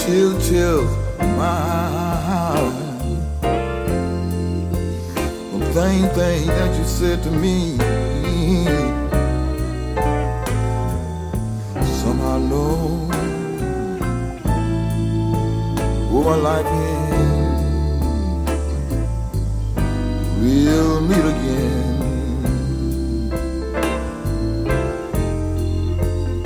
chills my heart. The thing that you said to me, somehow know who my life is.